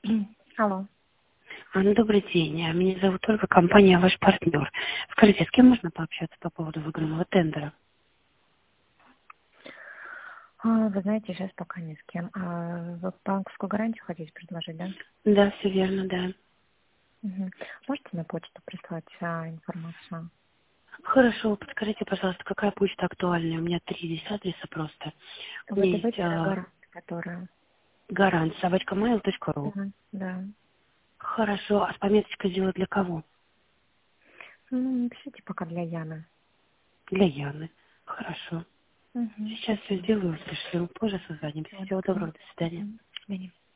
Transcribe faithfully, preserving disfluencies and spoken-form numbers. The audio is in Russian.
Алло. Анна, добрый день. А Меня зовут Ольга, компания «Ваш партнер». Скажите, с кем можно пообщаться по поводу выигранного тендера? А, Вы знаете, сейчас пока ни с кем. А вы банковскую гарантию хотите предложить, да? Да, все верно, да. Мгм. Можете на почту прислать а, информацию? Хорошо, подскажите, пожалуйста, какая почта актуальная? У меня три здесь адреса просто. У меня есть ВТБ а, гарант, которая. гарант собачка mail точка ру. Да, да. Хорошо, а с пометочкой сделать для кого? Ну, пишите пока для Яны. Для Яны. Хорошо. Угу. Сейчас все Спасибо. сделаю, пришлю. Позже созвонимся. Всего Всего доброго. доброго, до свидания. Мгм. До свидания.